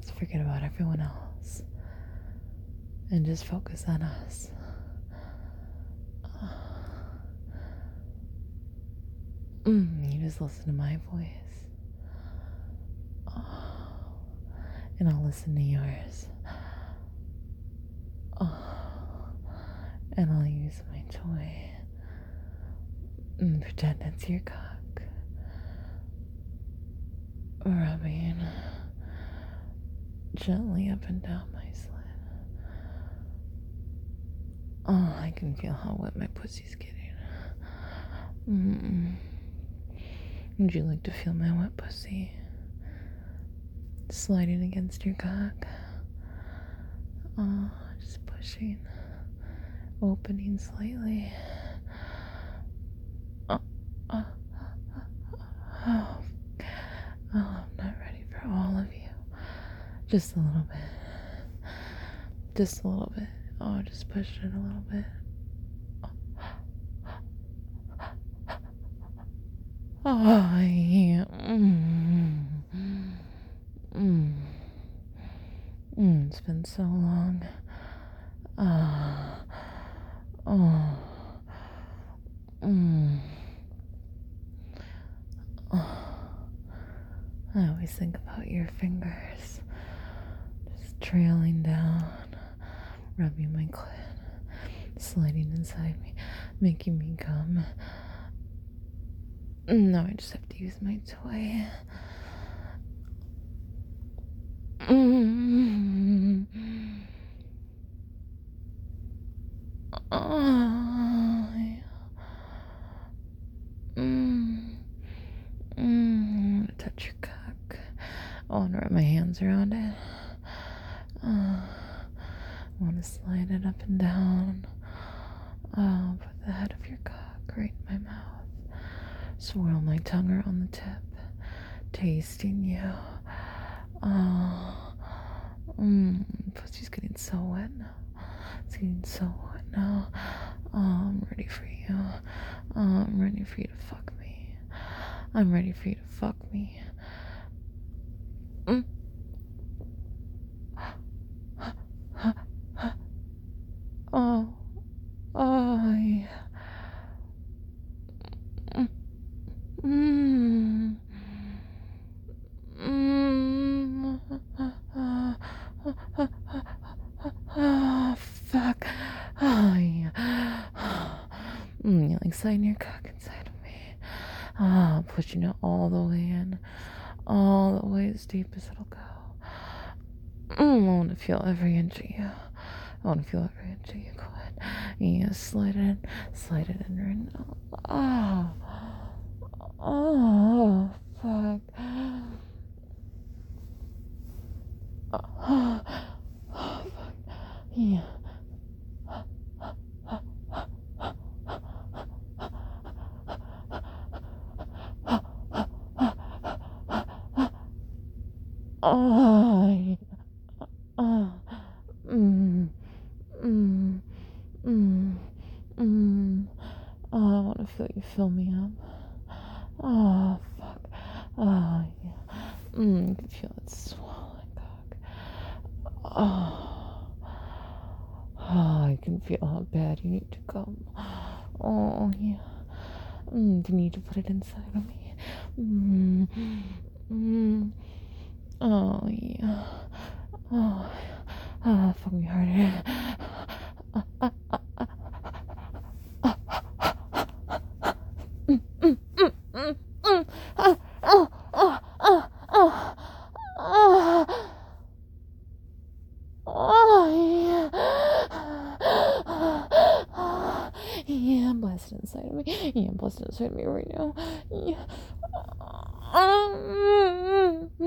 Let's forget about everyone else and just focus on us. You just listen to my voice. And I'll listen to yours. And I'll use my toy and pretend it's your cock. Rubbing gently up and down my slit. I can feel how wet my pussy's getting. Would you like to feel my wet pussy sliding against your cock? Just pushing, opening slightly. I'm not ready for all of you. Just a little bit. Just a little bit. Just push it a little bit. Yeah. It's been so long. I always think about your fingers just trailing down, rubbing my clit, sliding inside me, making me come. Now I just have to use my toy. Touch your cock. I want to wrap my hands around it. I want to slide it up and down. Put the head of your cock right in my mouth. Swirl my tongue around the tip, tasting you. Pussy's getting so wet now. It's getting so wet now. I'm ready for you. I'm ready for you to fuck me. I'm ready for you to fuck me. Yeah. Fuck. Yeah. You like sliding your cock inside of me. Pushing it all the way in. All the way as deep as it'll go. I want to feel every inch of you. I want to feel every inch of you. Go ahead. Yeah, slide it in right now. Fuck. Fuck. Yeah. I want to feel you fill me up. Fuck. Yeah. You can feel it swelling back. I can feel how bad you need to come. Yeah. Do you need to put it inside of me? Yeah. Fuck me harder. Yeah, blast it inside of me. Yeah, blast it inside of me right now. Yeah.